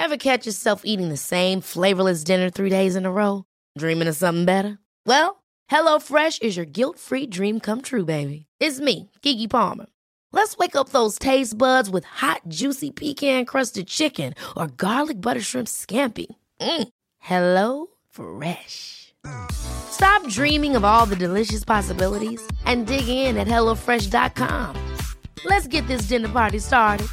Ever catch yourself eating the same flavorless dinner 3 days in a row? Dreaming of something better? Well, HelloFresh is your guilt-free dream come true, baby. It's me, Keke Palmer. Let's wake up those taste buds with hot, juicy pecan-crusted chicken or garlic butter shrimp scampi. Hello Fresh. Stop dreaming of all the delicious possibilities and dig in at HelloFresh.com. Let's get this dinner party started.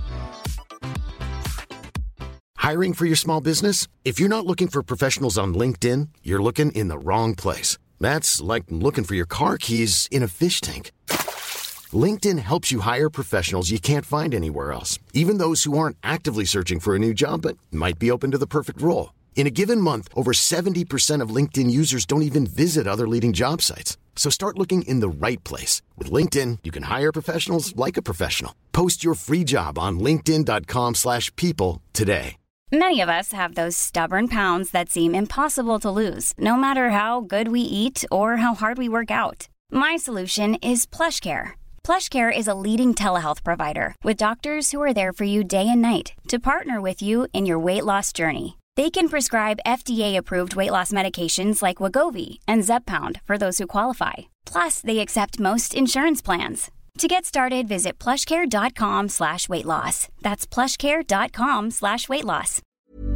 Hiring for your small business? If you're not looking for professionals on LinkedIn, you're looking in the wrong place. That's like looking for your car keys in a fish tank. LinkedIn helps you hire professionals you can't find anywhere else, even those who aren't actively searching for a new job but might be open to the perfect role. In a given month, over 70% of LinkedIn users don't even visit other leading job sites. So start looking in the right place. With LinkedIn, you can hire professionals like a professional. Post your free job on linkedin.com/people today. Many of us have those stubborn pounds that seem impossible to lose, no matter how good we eat or how hard we work out. My solution is PlushCare. PlushCare is a leading telehealth provider with doctors who are there for you day and night to partner with you in your weight loss journey. They can prescribe FDA-approved weight loss medications like Wegovy and Zepbound for those who qualify. Plus, they accept most insurance plans. To get started, visit plushcare.com/weightloss. That's plushcare.com/weightloss.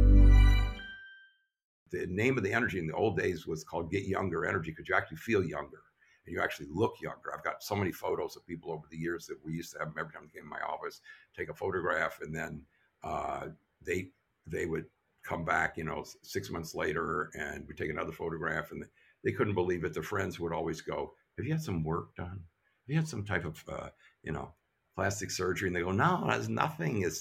The name of the energy in the old days was called Get Younger Energy because you actually feel younger and you actually look younger. I've got so many photos of people over the years that we used to have them every time they came to my office, take a photograph, and then they would come back, 6 months later, and we take another photograph, and they couldn't believe it. Their friends would always go, "Have you had some work done? Have you had some type of, plastic surgery?" And they go, "No, that's nothing. It's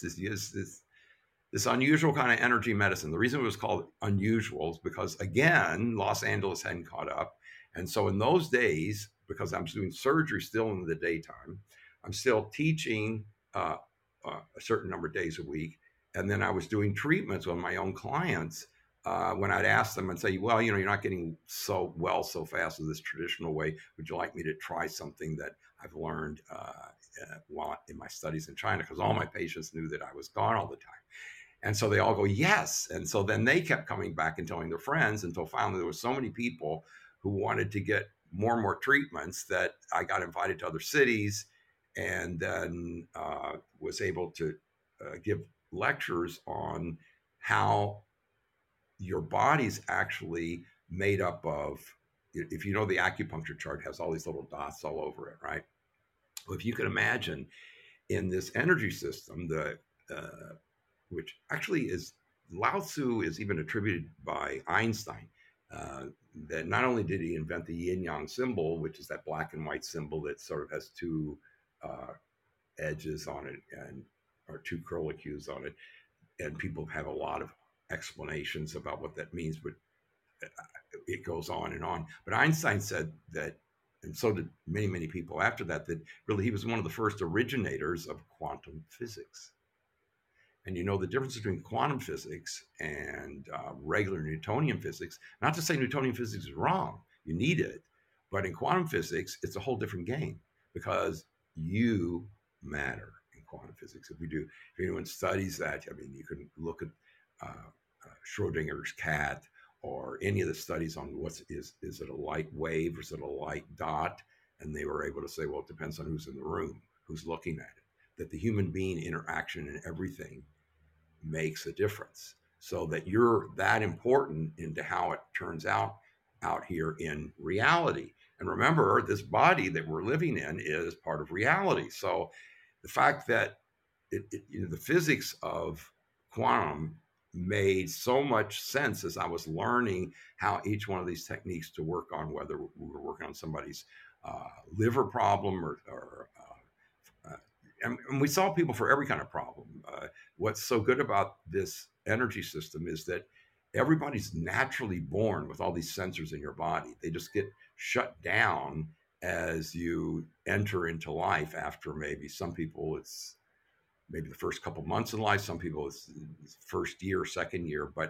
this unusual kind of energy medicine." The reason it was called unusual is because, again, Los Angeles hadn't caught up. And so in those days, because I'm doing surgery still in the daytime, I'm still teaching a certain number of days a week. And then I was doing treatments on my own clients when I'd ask them and say, "Well, you're not getting so well so fast in this traditional way. Would you like me to try something that I've learned while in my studies in China?" Because all my patients knew that I was gone all the time. And so they all go, "Yes." And so then they kept coming back and telling their friends until finally there were so many people who wanted to get more and more treatments that I got invited to other cities and then was able to give lectures on how your body's actually made up of, if you know, the acupuncture chart has all these little dots all over it, right? Well, if you can imagine in this energy system, which actually is, Lao Tzu is even attributed by Einstein, that not only did he invent the yin yang symbol, which is that black and white symbol that sort of has two edges on it or two curlicues on it, and people have a lot of explanations about what that means, but it goes on and on. But Einstein said that, and so did many, many people after that, that really he was one of the first originators of quantum physics. And the difference between quantum physics and regular Newtonian physics, not to say Newtonian physics is wrong, you need it, but in quantum physics, it's a whole different game because you matter in quantum physics. If anyone studies that, you can look at Schrodinger's cat or any of the studies on is it a light wave or is it a light dot? And they were able to say, well, it depends on who's in the room, who's looking at it, that the human being interaction and everything makes a difference, so that you're that important into how it turns out here in reality. And remember, this body that we're living in is part of reality. So the fact that the physics of quantum made so much sense as I was learning how each one of these techniques to work on, whether we were working on somebody's liver problem and we saw people for every kind of problem. What's so good about this energy system is that everybody's naturally born with all these sensors in your body. They just get shut down as you enter into life after maybe some people it's maybe the first couple months in life, some people it's first year, second year, but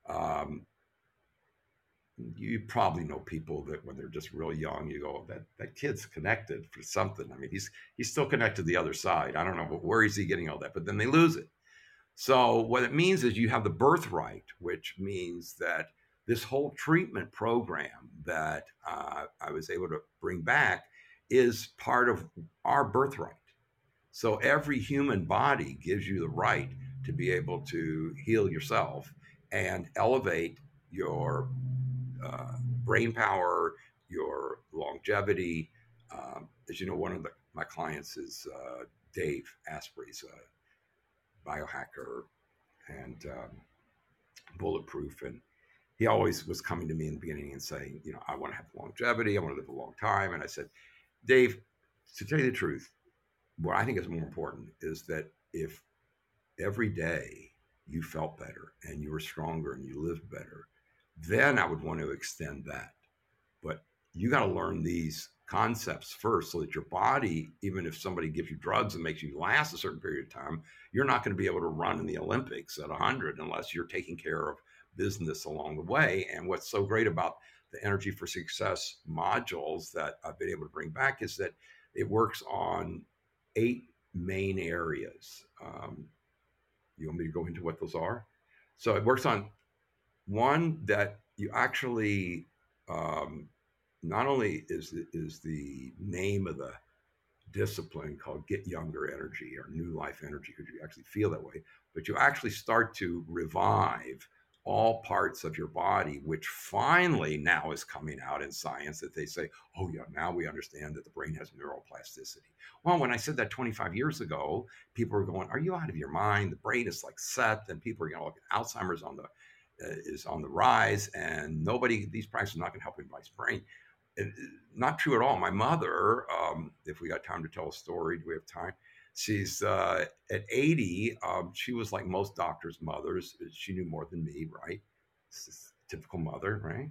you probably know people that when they're just real young, you go, that kid's connected for something. He's still connected to the other side. I don't know, but where is he getting all that? But then they lose it. So what it means is you have the birthright, which means that this whole treatment program that I was able to bring back is part of our birthright. So every human body gives you the right to be able to heal yourself and elevate your brain power, your longevity. As you know, one of my clients is Dave Asprey's a biohacker and bulletproof. And he always was coming to me in the beginning and saying, I want to have longevity. I want to live a long time. And I said, Dave, to tell you the truth, what I think is more important is that if every day you felt better and you were stronger and you lived better, then I would want to extend that. But you got to learn these concepts first so that your body, even if somebody gives you drugs and makes you last a certain period of time, you're not going to be able to run in the Olympics at 100 unless you're taking care of business along the way. And what's so great about the Energy for Success modules that I've been able to bring back is that it works on 8 main areas. You want me to go into what those are? So it works on one, that you actually, not only is the name of the discipline called Get Younger Energy or New Life Energy, because you actually feel that way, but you actually start to revive all parts of your body, which finally now is coming out in science that they say, oh yeah, now we understand that the brain has neuroplasticity. Well, when I said that 25 years ago, people were going, are you out of your mind? The brain is like set, and people are going to look at Alzheimer's is on the rise, and these practices are not going to help anybody's brain. And not true at all. My mother, if we got time to tell a story, do we have time? She's at 80. She was like most doctors' mothers. She knew more than me, right? This is typical mother, right?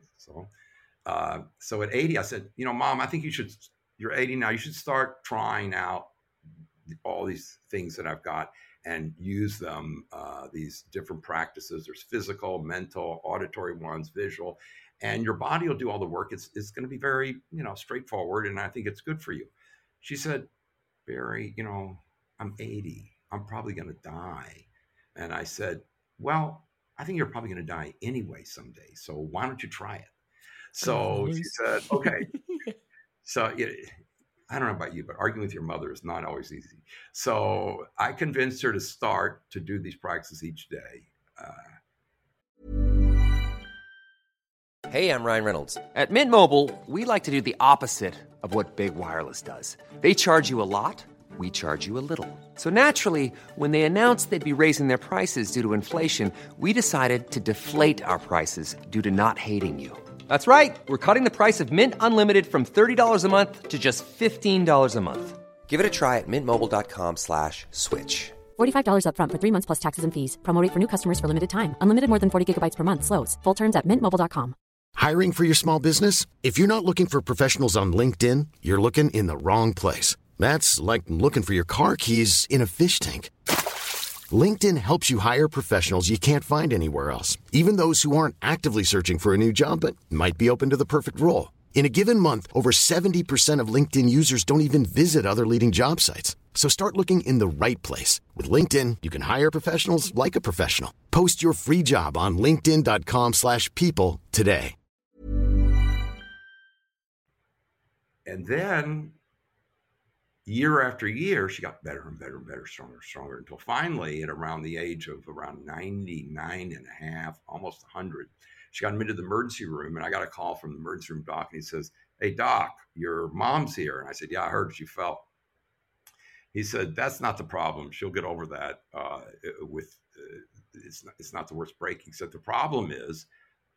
So at 80, I said, Mom, I think you're 80 now. You should start trying out all these things that I've got and use them, these different practices. There's physical, mental, auditory ones, visual, and your body will do all the work. It's going to be very, straightforward, and I think it's good for you. She said, Barry, I'm 80. I'm probably going to die. And I said, well, I think you're probably going to die anyway someday. So why don't you try it? So she said, okay. So I don't know about you, but arguing with your mother is not always easy. So I convinced her to start to do these practices each day. Hey, I'm Ryan Reynolds. At Mint Mobile, we like to do the opposite of what Big Wireless does. They charge you a lot. We charge you a little. So naturally, when they announced they'd be raising their prices due to inflation, we decided to deflate our prices due to not hating you. That's right. We're cutting the price of Mint Unlimited from $30 a month to just $15 a month. Give it a try at mintmobile.com/switch. $45 up front for 3 months plus taxes and fees. Promo rate for new customers for limited time. Unlimited more than 40 gigabytes per month slows. Full terms at mintmobile.com. Hiring for your small business? If you're not looking for professionals on LinkedIn, you're looking in the wrong place. That's like looking for your car keys in a fish tank. LinkedIn helps you hire professionals you can't find anywhere else, even those who aren't actively searching for a new job but might be open to the perfect role. In a given month, over 70% of LinkedIn users don't even visit other leading job sites. So start looking in the right place. With LinkedIn, you can hire professionals like a professional. Post your free job on linkedin.com/people today. And then year after year, she got better and better and better, stronger and stronger, until finally, at around the age of around 99 and a half, almost 100, she got admitted to the emergency room. And I got a call from the emergency room doc, and he says, hey, doc, your mom's here. And I said, yeah, I heard she fell. He said, that's not the problem. She'll get over that. It's not the worst break. He said, the problem is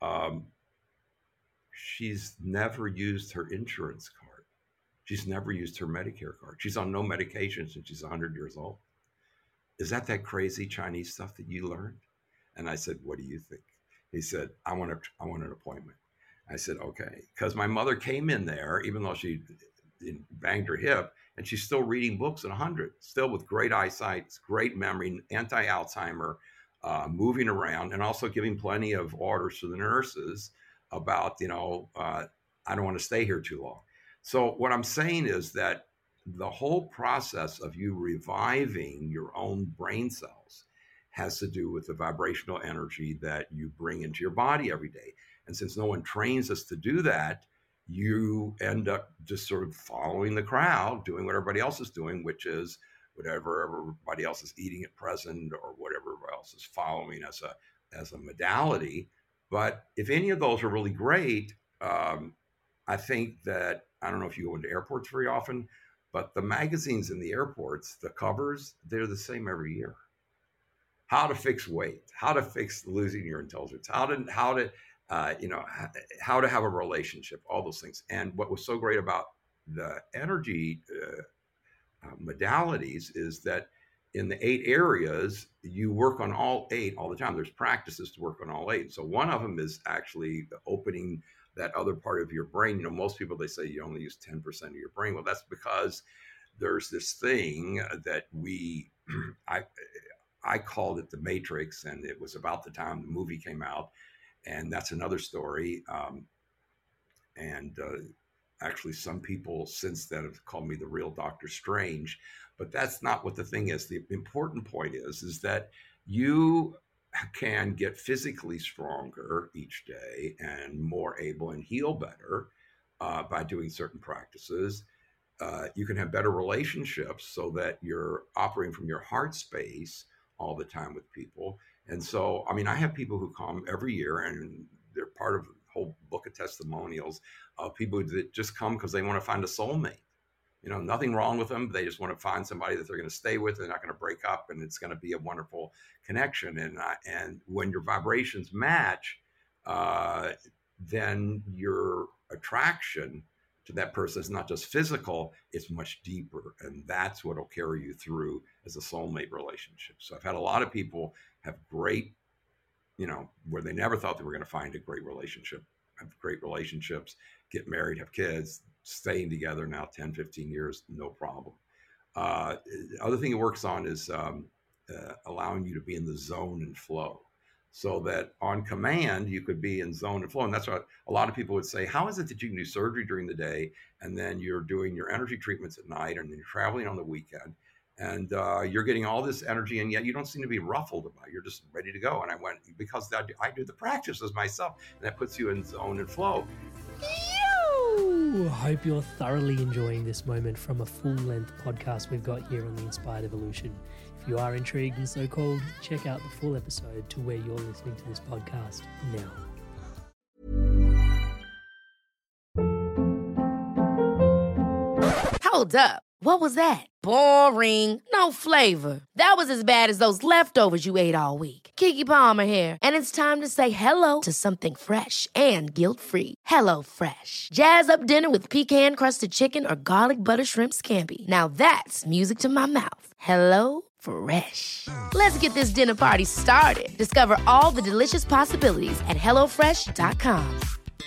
she's never used her insurance card. She's never used her Medicare card. She's on no medication since she's 100 years old. Is that crazy Chinese stuff that you learned? And I said, what do you think? He said, I want an appointment. I said, okay. Because my mother came in there, even though she banged her hip, and she's still reading books at 100, still with great eyesight, great memory, anti-Alzheimer, moving around, and also giving plenty of orders to the nurses about, I don't want to stay here too long. So what I'm saying is that the whole process of you reviving your own brain cells has to do with the vibrational energy that you bring into your body every day. And since no one trains us to do that, you end up just sort of following the crowd, doing what everybody else is doing, which is whatever everybody else is eating at present or whatever else is following as a modality. But if any of those are really great, I think that, I don't know if you go into airports very often, but the magazines in the airports, the covers, they're the same every year. How to fix weight, how to fix losing your intelligence, how to have a relationship, all those things. And what was so great about the energy modalities is that in the 8 areas, you work on all 8 all the time. There's practices to work on all 8. So one of them is actually opening that other part of your brain. Most people, they say you only use 10% of your brain. Well, that's because there's this thing that I called it the Matrix, and it was about the time the movie came out. And that's another story. Actually, some people since then have called me the real Dr. Strange, but that's not what the thing is. The important point is that you can get physically stronger each day and more able and heal better by doing certain practices. You can have better relationships so that you're operating from your heart space all the time with people. And so, I mean, I have people who come every year, and they're part of the whole book of testimonials of people that just come because they want to find a soulmate. Nothing wrong with them. They just want to find somebody that they're going to stay with. They're not going to break up, and it's going to be a wonderful connection. And when your vibrations match, then your attraction to that person is not just physical, it's much deeper. And that's what will carry you through as a soulmate relationship. So I've had a lot of people have great, where they never thought they were going to find a great relationship, have great relationships, get married, have kids, staying together now 10, 15 years, no problem. The other thing it works on is allowing you to be in the zone and flow, so that on command, you could be in zone and flow. And that's what a lot of people would say, how is it that you can do surgery during the day, and then you're doing your energy treatments at night, and then you're traveling on the weekend, and you're getting all this energy, and yet you don't seem to be ruffled about it. You're just ready to go. And I went, because I do the practices myself, and that puts you in zone and flow. I hope you're thoroughly enjoying this moment from a full-length podcast we've got here on the Inspired Evolution. If you are intrigued and so called, check out the full episode to where you're listening to this podcast now. Hold up. What was that? Boring. No flavor. That was as bad as those leftovers you ate all week. Keke Palmer here. And it's time to say hello to something fresh and guilt-free. Hello Fresh. Jazz up dinner with pecan-crusted chicken or garlic butter shrimp scampi. Now that's music to my mouth. Hello Fresh. Let's get this dinner party started. Discover all the delicious possibilities at HelloFresh.com.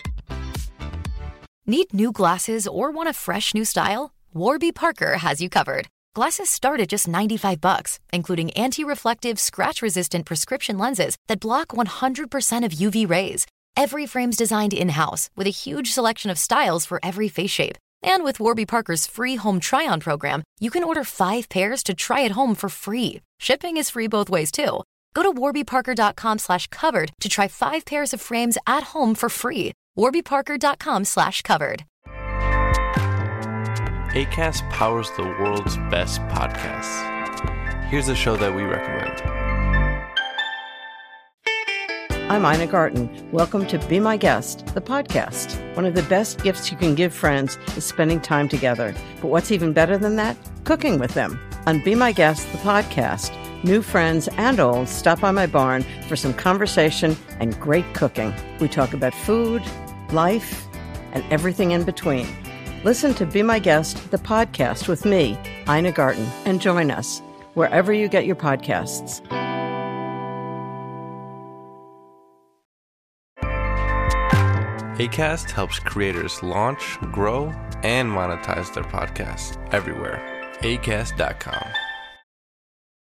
Need new glasses or want a fresh new style? Warby Parker has you covered. Glasses start at just $95, including anti-reflective, scratch-resistant prescription lenses that block 100% of UV rays. Every frame's designed in-house with a huge selection of styles for every face shape. And with Warby Parker's free home try-on program, you can order 5 pairs to try at home for free. Shipping is free both ways, too. Go to warbyparker.com/covered to try 5 pairs of frames at home for free. warbyparker.com/covered. Acast powers the world's best podcasts. Here's a show that we recommend. I'm Ina Garten. Welcome to Be My Guest, the podcast. One of the best gifts you can give friends is spending time together. But what's even better than that? Cooking with them. On Be My Guest, the podcast, new friends and old stop by my barn for some conversation and great cooking. We talk about food, life, and everything in between. Listen to Be My Guest, the podcast with me, Ina Garten, and join us wherever you get your podcasts. Acast helps creators launch, grow, and monetize their podcasts everywhere. Acast.com.